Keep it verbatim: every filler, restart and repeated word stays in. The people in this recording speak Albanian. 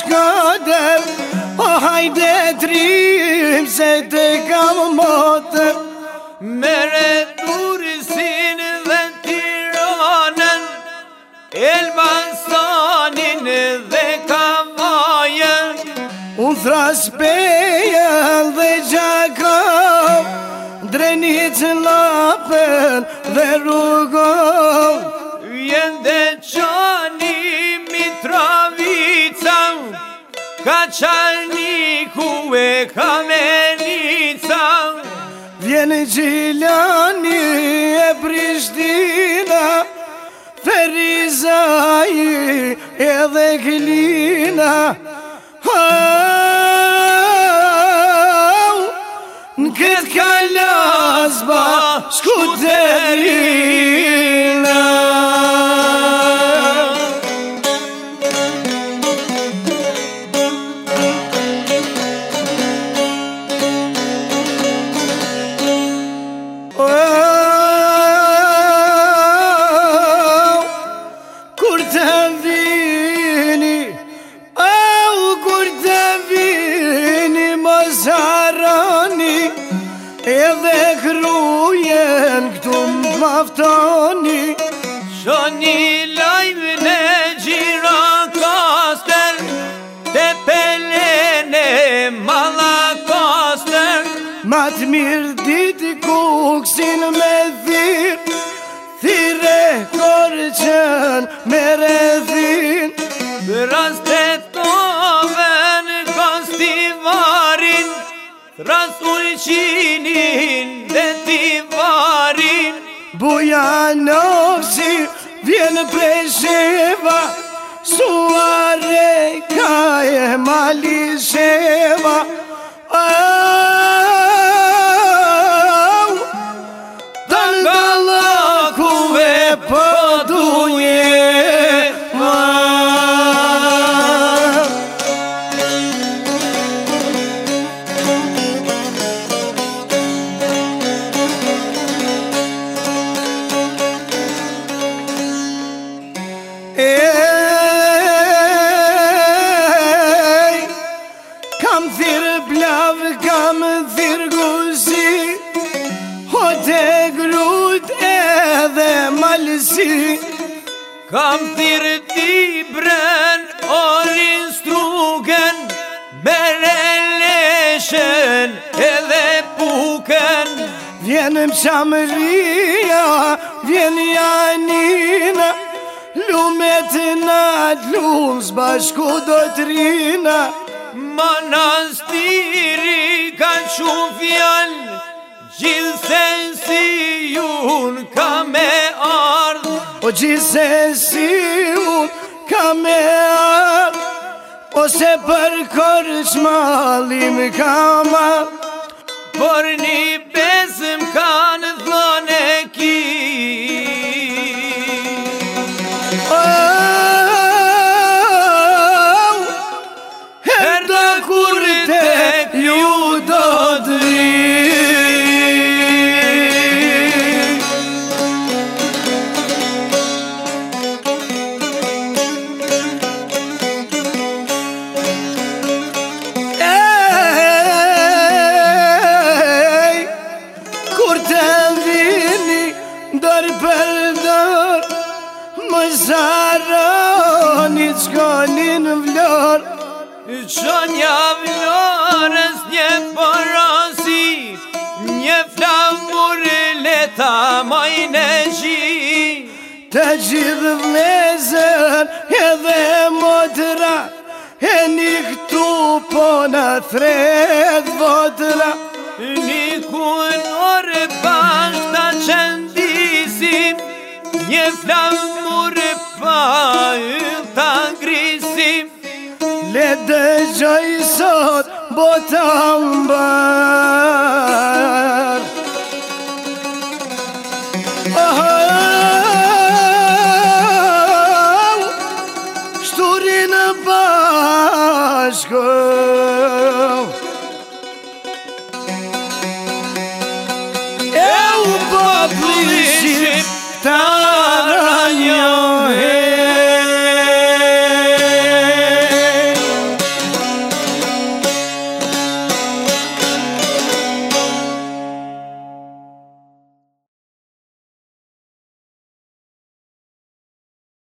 Shkodër, o hajde trim se të kam motër. Mere Durrësin dhe Tiranën, Elbasanin dhe Kavajën. Unë thras pejën dhe Gjakov, Drenit Lapën dhe Rugov. Vjen dhe Qani Mitrovica, Kaçarniku e Kamenica. Vjen Gjilani e Prishtina, Ferizaj edhe Glina. Në këtë kalasba Shkuterina. Kur të vini, au kur të vini mos harroni, edhe krujen këtu m'maftoni. Shoni lajmë në Gjirokastër, te pelene Mallakastër. Ma të mirë ditë kuksin me thirë, thire korqen me redhin. Ras të toven Kostivarin, ras Ulqinin dhe Tivarin. Bujanovci vjen Presheva, Suare ka e Malisheva. Au, Dangallaku e Podujeva. Ej, kam thirë blav, kam thirë guzi, o te grut edhe malësi. Kam thirë Dibren, Orin Struken, Mere Leshen edhe Puken. Vjen Mqamëria, vjen Janina, lumet na lumë s'bashku do t'rina. Manastiri ka shumë fjall, gjithsen si jun ka me ardh. O gjithsen si unë ka me ardh, ose për korçmallim ka marrë. Por një besëm kanë thone ki, oh, herda kur te ju do t'vi. Dër për dër, më zaroni qkonin vlor. Qonja vlorës një porosi, një flamur leta majnë gji. Të gjithë vlezër edhe motra, e një këtu po në thret votra. Një kunor bashkë qëndisim, një flamur pa ta ngrisim. Le dëgjoj sot bota mbar. Oh, shturin bashkë, e u populli shqiptar.